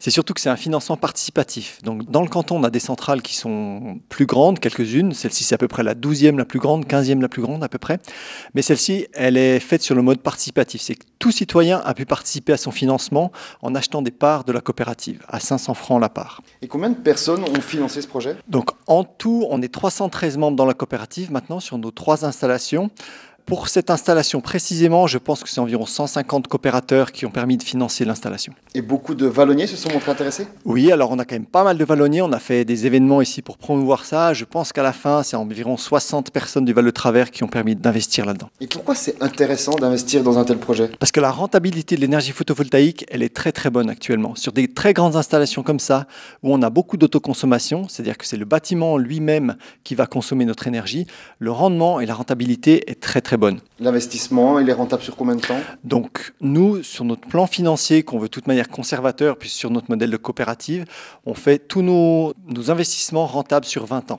C'est surtout que c'est un financement participatif. Donc, dans le canton, on a des centrales qui sont plus grandes, quelques-unes. Celle-ci, c'est à peu près la 12e la plus grande, 15e la plus grande à peu près. Mais celle-ci, elle est faite sur le mode participatif. C'est que tout citoyen a pu participer à son financement en achetant des parts de la coopérative à 500 francs la part. Et combien de personnes ont financé ce projet? Donc, en tout, on est 313 membres dans la coopérative maintenant sur nos 3 installations. Pour cette installation précisément, je pense que c'est environ 150 coopérateurs qui ont permis de financer l'installation. Et beaucoup de vallonniers se sont montrés intéressés? Oui, alors on a quand même pas mal de vallonniers, on a fait des événements ici pour promouvoir ça. Je pense qu'à la fin, c'est environ 60 personnes du Val de Travers qui ont permis d'investir là-dedans. Et pourquoi c'est intéressant d'investir dans un tel projet? Parce que la rentabilité de l'énergie photovoltaïque, elle est très très bonne actuellement. Sur des très grandes installations comme ça, où on a beaucoup d'autoconsommation, c'est-à-dire que c'est le bâtiment lui-même qui va consommer notre énergie, le rendement et la rentabilité est très très bonne. L'investissement, il est rentable sur combien de temps? Donc nous, sur notre plan financier, qu'on veut de toute manière conservateur, puis sur notre modèle de coopérative, on fait tous nos investissements rentables sur 20 ans.